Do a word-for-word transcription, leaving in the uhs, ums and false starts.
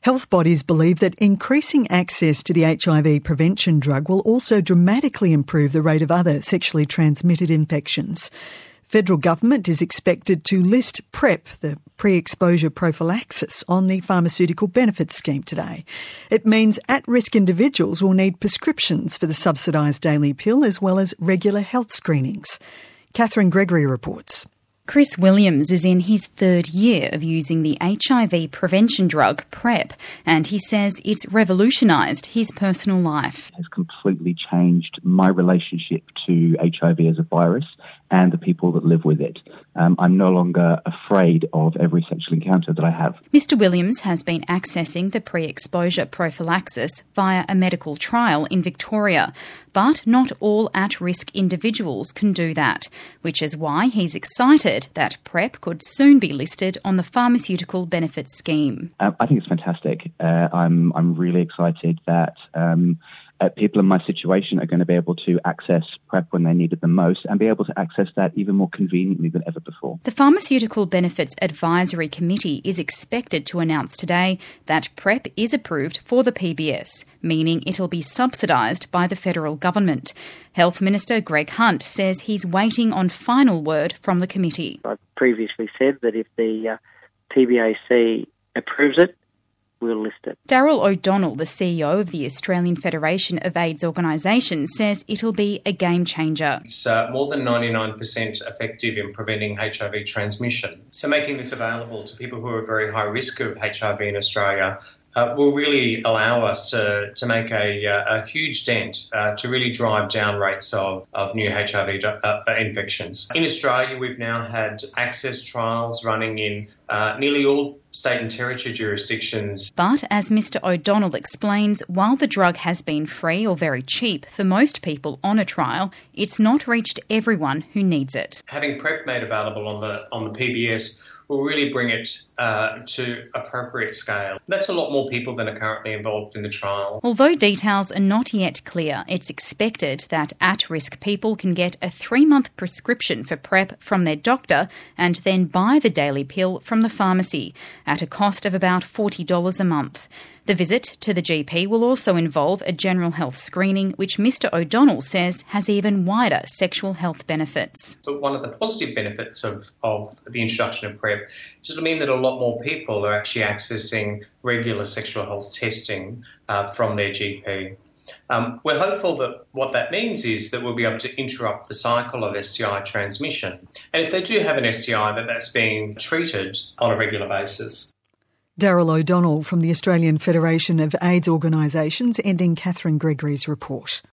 Health bodies believe that increasing access to the H I V prevention drug will also dramatically improve the rate of other sexually transmitted infections. Federal government is expected to list PrEP, the pre-exposure prophylaxis, on the pharmaceutical benefits scheme today. It means at-risk individuals will need prescriptions for the subsidised daily pill as well as regular health screenings. Catherine Gregory reports. Chris Williams is in his third year of using the H I V prevention drug PrEP, and he says it's revolutionised his personal life. It has completely changed my relationship to H I V as a virus and the people that live with it. Um, I'm no longer afraid of every sexual encounter that I have. Mister Williams has been accessing the pre-exposure prophylaxis via a medical trial in Victoria, but not all at-risk individuals can do that, which is why he's excited that PrEP could soon be listed on the pharmaceutical benefits scheme. Um, I think it's fantastic. Uh, I'm I'm really excited that um, uh, people in my situation are going to be able to access PrEP when they need it the most and be able to access that even more conveniently than ever before. The Pharmaceutical Benefits Advisory Committee is expected to announce today that PrEP is approved for the P B S, meaning it'll be subsidised by the federal government. Health Minister Greg Hunt says he's waiting on final word from the committee. I previously said that if the uh, T B A C approves it, we'll list it. Daryl O'Donnell, the C E O of the Australian Federation of AIDS Organisations, says it'll be a game changer. It's uh, more than ninety-nine percent effective in preventing H I V transmission. So making this available to people who are at very high risk of H I V in Australia Uh, will really allow us to, to make a, a huge dent uh, to really drive down rates of, of new H I V uh, infections. In Australia, we've now had access trials running in uh, nearly all state and territory jurisdictions. But as Mister O'Donnell explains, while the drug has been free or very cheap for most people on a trial, it's not reached everyone who needs it. Having PrEP made available on the on the P B S will really bring it uh, to appropriate scale. That's a lot more people than are currently involved in the trial. Although details are not yet clear, it's expected that at-risk people can get a three-month prescription for PrEP from their doctor and then buy the daily pill from the pharmacy at a cost of about forty dollars a month. The visit to the G P will also involve a general health screening, which Mister O'Donnell says has even wider sexual health benefits. But one of the positive benefits of, of the introduction of PrEP is it'll mean that a lot more people are actually accessing regular sexual health testing uh, from their G P. Um, we're hopeful that what that means is that we'll be able to interrupt the cycle of S T I transmission. And if they do have an S T I, that that's being treated on a regular basis. Daryl O'Donnell from the Australian Federation of AIDS Organisations, ending Catherine Gregory's report.